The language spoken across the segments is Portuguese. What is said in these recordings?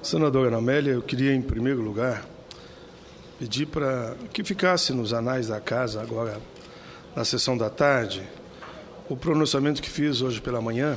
Senadora Ana Amélia, eu queria, em primeiro lugar, pedir para que ficasse nos anais da Casa, agora na sessão da tarde, o pronunciamento que fiz hoje pela manhã,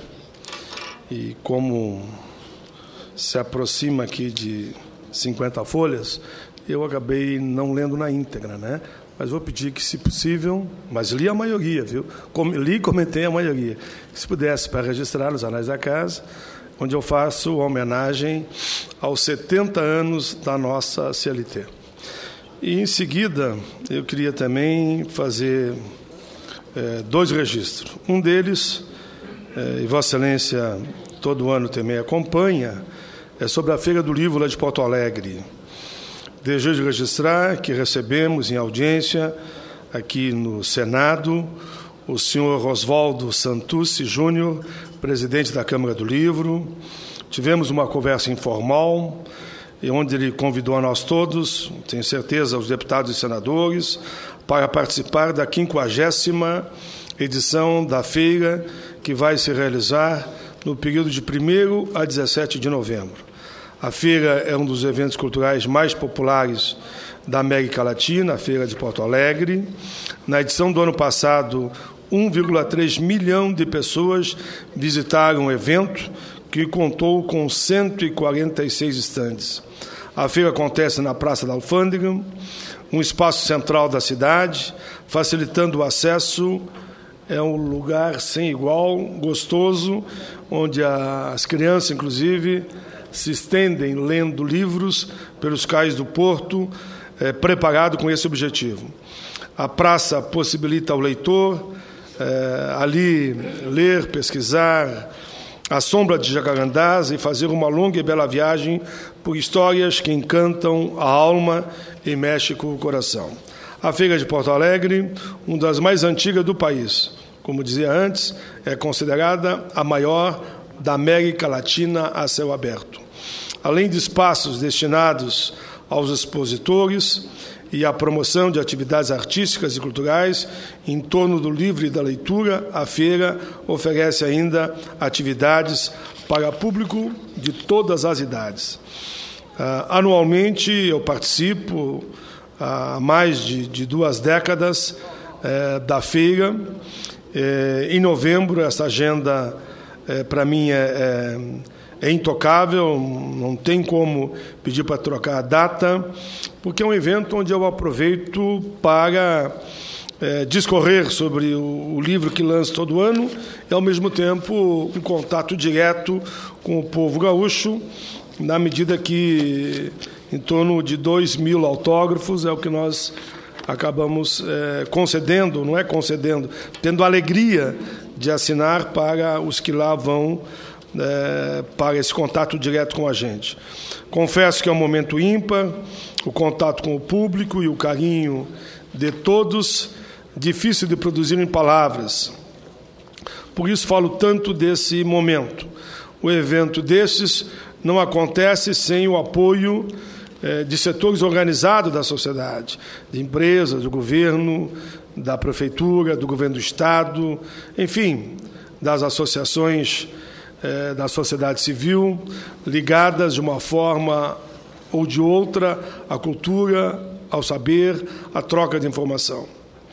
e como se aproxima aqui de 50 folhas, eu acabei não lendo na íntegra, né? Mas vou pedir que, se possível, mas li a maioria, viu? Li e comentei a maioria. Se pudesse, para registrar nos anais da Casa, onde eu faço homenagem aos 70 anos da nossa CLT. E, em seguida, eu queria também fazer dois registros. Um deles, e Vossa Excelência todo ano também acompanha, é sobre a Feira do Livro lá de Porto Alegre. Desejo registrar que recebemos em audiência aqui no Senado o senhor Oswaldo Santucci Júnior, presidente da Câmara do Livro. Tivemos uma conversa informal, onde ele convidou a nós todos, tenho certeza, os deputados e senadores, para participar da 50ª edição da feira, que vai se realizar no período de 1º a 17 de novembro. A feira é um dos eventos culturais mais populares da América Latina, a Feira de Porto Alegre. Na edição do ano passado, 1,3 milhão de pessoas visitaram o evento, que contou com 146 estandes. A feira acontece na Praça da Alfândega, um espaço central da cidade, facilitando o acesso. É um lugar sem igual, gostoso, onde as crianças, inclusive, se estendem lendo livros pelos cais do porto, preparado com esse objetivo. A praça possibilita ao leitor ali ler, pesquisar, à sombra de jacarandás, e fazer uma longa e bela viagem por histórias que encantam a alma e mexem com o coração. A Feira de Porto Alegre, uma das mais antigas do país, como dizia antes, é considerada a maior da América Latina a céu aberto. Além de espaços destinados aos expositores e à promoção de atividades artísticas e culturais em torno do livro e da leitura, a feira oferece ainda atividades para público de todas as idades. Anualmente, eu participo há mais de 2 décadas da feira. Em novembro, essa agenda, para mim, é intocável, não tem como pedir para trocar a data, porque é um evento onde eu aproveito para discorrer sobre o livro que lanço todo ano e, ao mesmo tempo, um contato direto com o povo gaúcho, na medida que em torno de 2.000 autógrafos é o que nós acabamos concedendo, não é concedendo, tendo a alegria de assinar para os que lá vão para esse contato direto com a gente. Confesso que é um momento ímpar, o contato com o público e o carinho de todos, difícil de produzir em palavras. Por isso falo tanto desse momento. O evento desses não acontece sem o apoio de setores organizados da sociedade, de empresas, do governo, da prefeitura, do governo do Estado, enfim, das associações da sociedade civil, ligadas de uma forma ou de outra à cultura, ao saber, à troca de informação.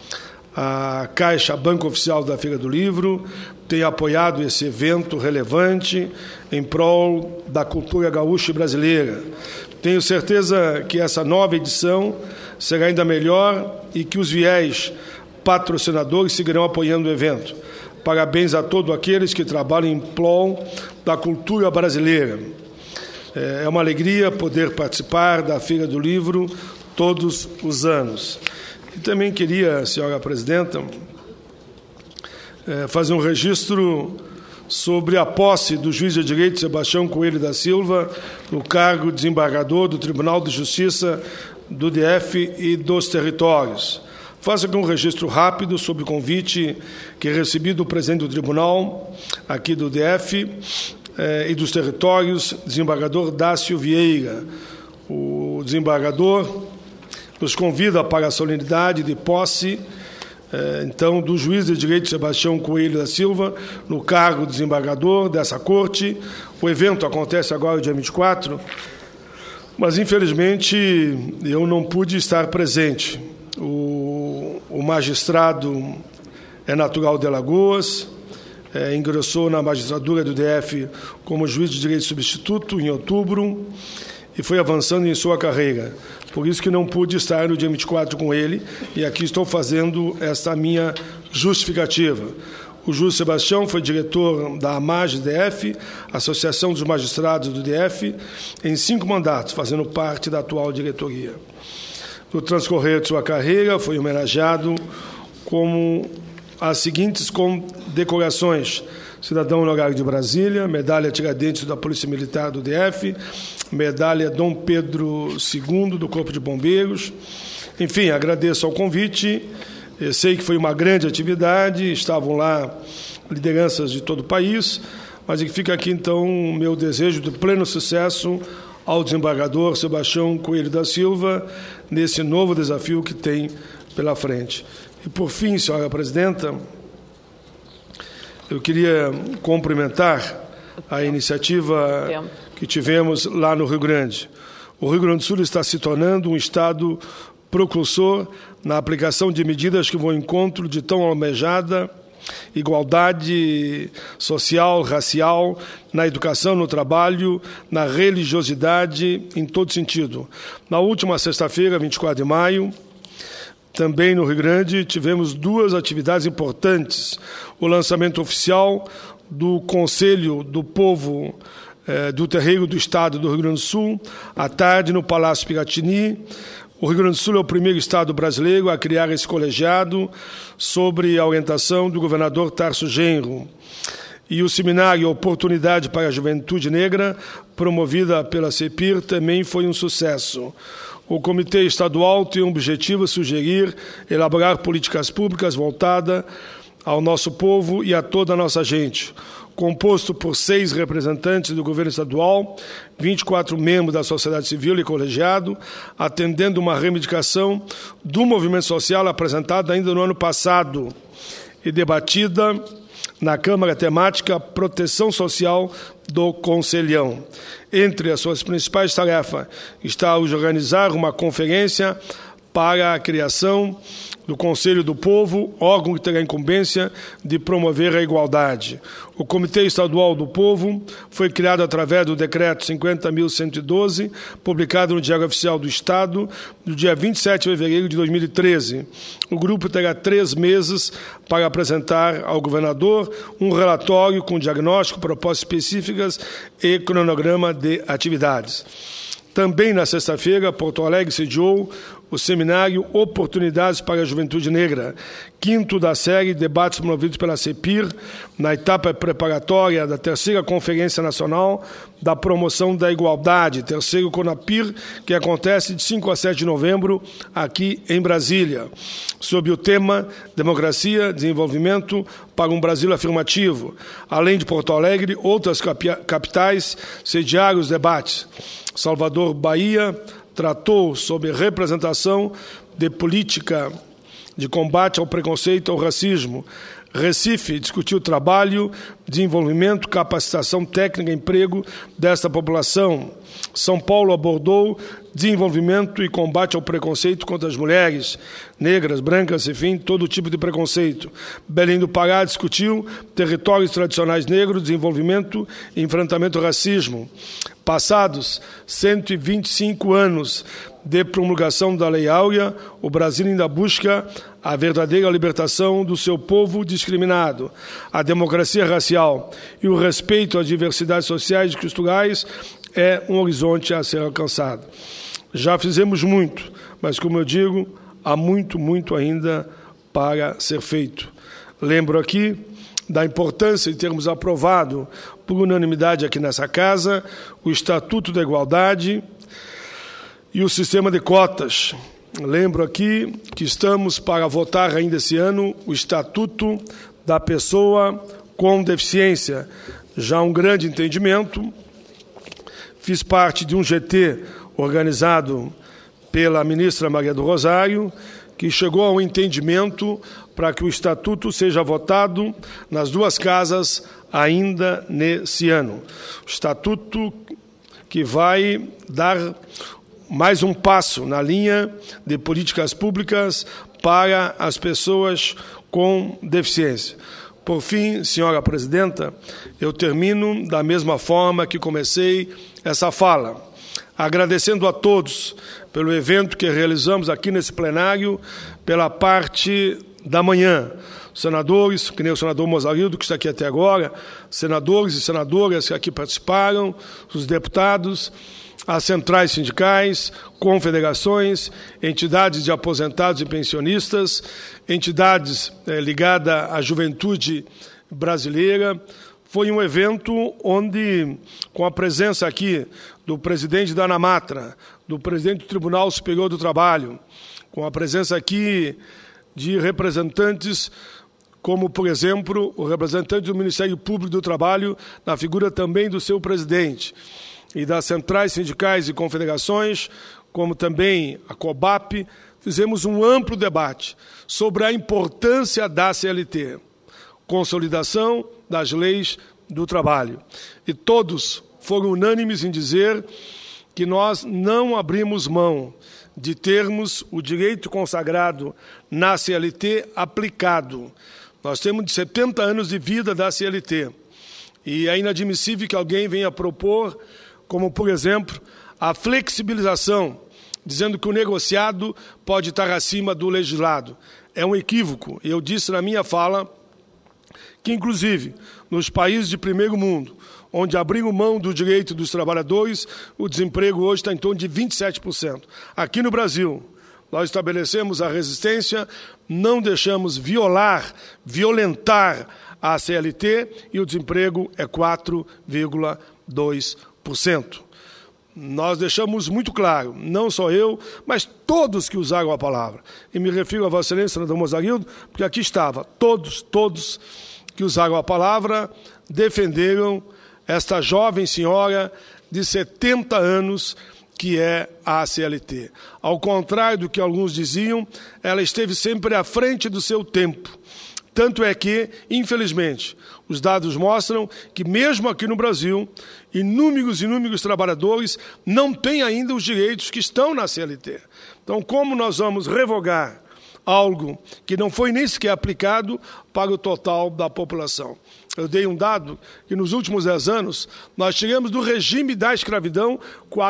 A Caixa Banco Oficial da Feira do Livro tem apoiado esse evento relevante em prol da cultura gaúcha e brasileira. Tenho certeza que essa nova edição será ainda melhor e que os fiéis patrocinadores seguirão apoiando o evento. Parabéns a todos aqueles que trabalham em prol da cultura brasileira. É uma alegria poder participar da Feira do Livro todos os anos. E também queria, senhora presidenta, fazer um registro sobre a posse do juiz de direito Sebastião Coelho da Silva no cargo de desembargador do Tribunal de Justiça do DF e dos Territórios. Faço aqui um registro rápido sobre o convite que recebi do presidente do tribunal, aqui do DF e dos Territórios, desembargador Dácio Vieira. O desembargador nos convida para a solenidade de posse, então, do juiz de direito Sebastião Coelho da Silva, no cargo de desembargador dessa corte. O evento acontece agora, dia 24, Mas, infelizmente, eu não pude estar presente. O magistrado é natural de Alagoas, ingressou na magistratura do DF como juiz de direito substituto em outubro e foi avançando em sua carreira. Por isso que não pude estar no dia 24 com ele, e aqui estou fazendo esta minha justificativa. O Júlio Sebastião foi diretor da AMAG DF, Associação dos Magistrados do DF, em 5 mandatos, fazendo parte da atual diretoria. No transcorrer de sua carreira, foi homenageado com as seguintes condecorações: Cidadão Honorário de Brasília, Medalha Tiradentes da Polícia Militar do DF, Medalha Dom Pedro II do Corpo de Bombeiros. Enfim, agradeço ao convite. Eu sei que foi uma grande atividade, estavam lá lideranças de todo o país, mas fica aqui, então, o meu desejo de pleno sucesso ao desembargador Sebastião Coelho da Silva nesse novo desafio que tem pela frente. E, por fim, senhora presidenta, eu queria cumprimentar a iniciativa que tivemos lá no Rio Grande. O Rio Grande do Sul está se tornando um estado precursor na aplicação de medidas que vão ao encontro de tão almejada igualdade social, racial, na educação, no trabalho, na religiosidade, em todo sentido. Na última sexta-feira, 24 de maio, também no Rio Grande, tivemos 2 atividades importantes. O lançamento oficial do Conselho do Povo do Terreiro do Estado do Rio Grande do Sul, à tarde no Palácio Piratini. O Rio Grande do Sul é o primeiro estado brasileiro a criar esse colegiado sobre a orientação do governador Tarso Genro. E o seminário Oportunidade para a Juventude Negra, promovida pela CEPIR, também foi um sucesso. O Comitê Estadual tem o objetivo de sugerir, elaborar políticas públicas voltadas ao nosso povo e a toda a nossa gente. Composto por 6 representantes do governo estadual, 24 membros da sociedade civil e colegiado, atendendo uma reivindicação do movimento social apresentada ainda no ano passado e debatida na Câmara Temática Proteção Social do Conselhão. Entre as suas principais tarefas está organizar uma conferência para a criação do Conselho do Povo, órgão que terá a incumbência de promover a igualdade. O Comitê Estadual do Povo foi criado através do Decreto 50.112, publicado no Diário Oficial do Estado, no dia 27 de fevereiro de 2013. O grupo terá 3 meses para apresentar ao governador um relatório com diagnóstico, propostas específicas e cronograma de atividades. Também na sexta-feira, Porto Alegre sediou o seminário Oportunidades para a Juventude Negra, 5º da série debates promovidos pela CEPIR, na etapa preparatória da 3ª Conferência Nacional da Promoção da Igualdade, 3º CONAPIR, que acontece de 5 a 7 de novembro aqui em Brasília, sob o tema Democracia, Desenvolvimento para um Brasil Afirmativo. Além de Porto Alegre, outras capitais sediaram os debates. Salvador, Bahia, tratou sobre representação de política de combate ao preconceito e ao racismo. Recife discutiu trabalho, desenvolvimento, capacitação técnica e emprego desta população. São Paulo abordou desenvolvimento e combate ao preconceito contra as mulheres, negras, brancas, enfim, todo tipo de preconceito. Belém do Pará discutiu territórios tradicionais negros, desenvolvimento e enfrentamento ao racismo. Passados 125 anos de promulgação da Lei Áurea, o Brasil ainda busca a verdadeira libertação do seu povo discriminado, a democracia racial e o respeito às diversidades sociais e culturais é um horizonte a ser alcançado. Já fizemos muito, mas, como eu digo, há muito ainda para ser feito. Lembro aqui da importância de termos aprovado por unanimidade aqui nessa Casa o Estatuto da Igualdade e o sistema de cotas. Lembro aqui que estamos para votar ainda esse ano o Estatuto da Pessoa com Deficiência. Já um grande entendimento. Fiz parte de um GT organizado pela ministra Maria do Rosário, que chegou a um entendimento para que o Estatuto seja votado nas 2 casas ainda nesse ano. O Estatuto que vai dar mais um passo na linha de políticas públicas para as pessoas com deficiência. Por fim, senhora presidenta, eu termino da mesma forma que comecei essa fala, agradecendo a todos pelo evento que realizamos aqui nesse plenário, pela parte da manhã. Senadores, que nem o senador Mozarildo, que está aqui até agora, senadores e senadoras que aqui participaram, os deputados, as centrais sindicais, confederações, entidades de aposentados e pensionistas, entidades ligadas à juventude brasileira. Foi um evento onde, com a presença aqui do presidente da ANAMATRA, do presidente do Tribunal Superior do Trabalho, com a presença aqui de representantes como, por exemplo, o representante do Ministério Público do Trabalho, na figura também do seu presidente, e das centrais sindicais e confederações, como também a COBAP, fizemos um amplo debate sobre a importância da CLT, consolidação das leis do trabalho. E todos foram unânimes em dizer que nós não abrimos mão de termos o direito consagrado na CLT aplicado. Nós temos 70 anos de vida da CLT e é inadmissível que alguém venha propor, como, por exemplo, a flexibilização, dizendo que o negociado pode estar acima do legislado. É um equívoco. Eu disse na minha fala que, inclusive, nos países de primeiro mundo, onde abriram mão do direito dos trabalhadores, o desemprego hoje está em torno de 27%. Aqui no Brasil, nós estabelecemos a resistência, não deixamos violentar a CLT e o desemprego é 4,2%. Nós deixamos muito claro, não só eu, mas todos que usaram a palavra. E me refiro a Vossa Excelência, senador Mozarildo, porque aqui estava, todos que usaram a palavra defenderam esta jovem senhora de 70 anos que é a CLT. Ao contrário do que alguns diziam, ela esteve sempre à frente do seu tempo. Tanto é que, infelizmente, os dados mostram que, mesmo aqui no Brasil, inúmeros trabalhadores não têm ainda os direitos que estão na CLT. Então, como nós vamos revogar algo que não foi nem sequer aplicado para o total da população? Eu dei um dado que nos últimos 10 anos nós tiramos do regime da escravidão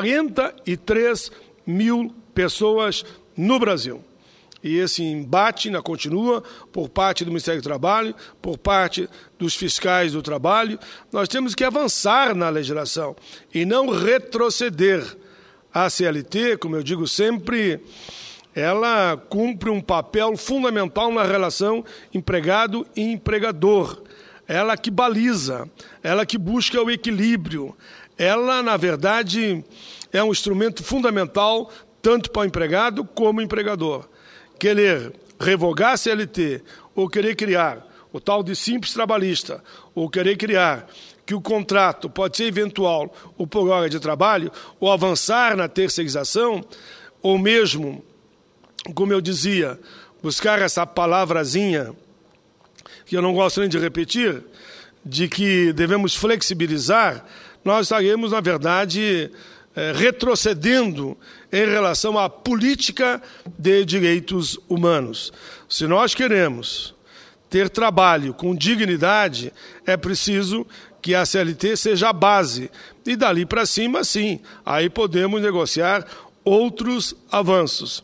43 mil pessoas no Brasil. E esse embate ainda continua por parte do Ministério do Trabalho, por parte dos fiscais do trabalho. Nós temos que avançar na legislação e não retroceder. A CLT, como eu digo sempre, ela cumpre um papel fundamental na relação empregado e empregador. Ela que baliza, ela que busca o equilíbrio. Ela, na verdade, é um instrumento fundamental tanto para o empregado como o empregador. Querer revogar a CLT ou querer criar o tal de simples trabalhista ou querer criar que o contrato pode ser eventual ou por hora de trabalho ou avançar na terceirização ou mesmo, como eu dizia, buscar essa palavrazinha que eu não gosto nem de repetir, de que devemos flexibilizar, nós estaremos, na verdade, retrocedendo em relação à política de direitos humanos. Se nós queremos ter trabalho com dignidade, é preciso que a CLT seja a base. E dali para cima, sim, aí podemos negociar outros avanços.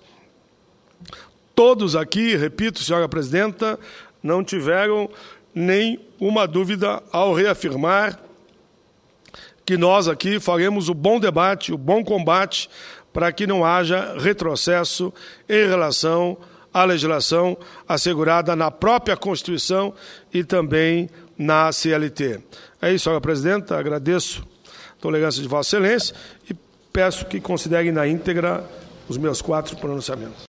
Todos aqui, repito, senhora presidenta, não tiveram nem uma dúvida ao reafirmar que nós aqui faremos o bom debate, o bom combate, para que não haja retrocesso em relação à legislação assegurada na própria Constituição e também na CLT. É isso, senhora presidenta, agradeço a tolerância de Vossa Excelência e peço que considerem na íntegra os meus 4 pronunciamentos.